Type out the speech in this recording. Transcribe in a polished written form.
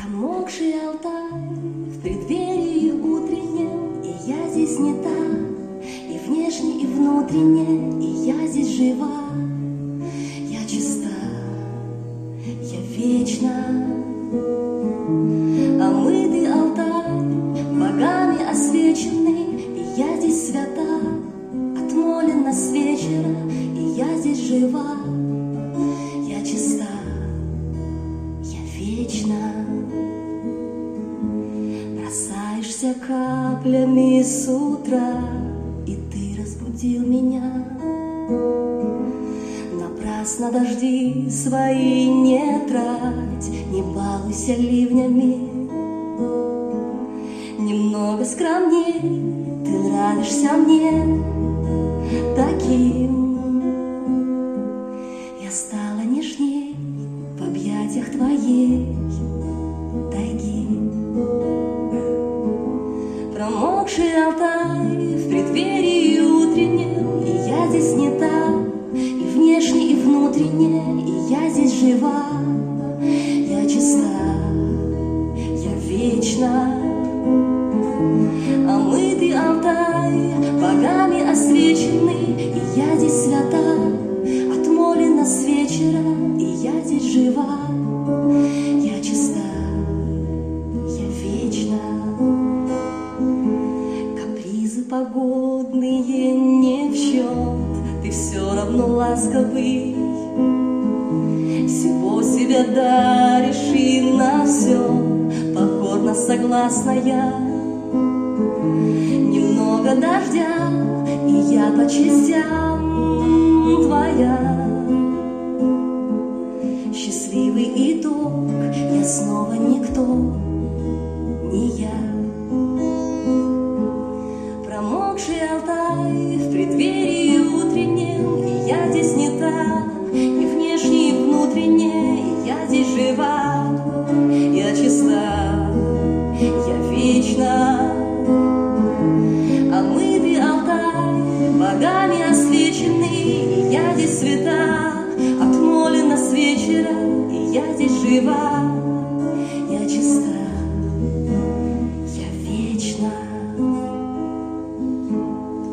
Промокший Алтай в преддверии утреннем, и я здесь не та, и внешне, и внутренне, и я здесь жива. Я чиста, я вечна, омытый Алтай, богами освеченный, и я здесь свята, отмолена с вечера, и я здесь жива. Я чиста, я вечна. Бросаешься каплями с утра, и ты разбудил меня. Напрасно дожди свои не трать, не балуйся ливнями. Немного скромней, ты нравишься мне таким. Я стала нежней в объятиях твоей тайги. Промокший Алтай в преддверии утреннем, и я здесь не та, и внешне, и внутренне, и я здесь жива. Я чиста, я вечна, омытый Алтай, богами освеченный, и я здесь свята, отмолена с вечера, и я здесь жива. Я чиста, я вечна. Капризы погодные не в счет, ты все равно ласковый. Всего себя даришь и на все покорно согласна я. Немного дождя, и я по частям твоя. Счастливый итог, я снова никто, не я. Промокший Алтай в преддверии утреннем, и я здесь не та, и внешне, и внутренне, и я здесь жива. Я чиста, я вечна, омытый Алтай, богами освеченный, и я здесь свята, отмолена с вечера, и я здесь жива.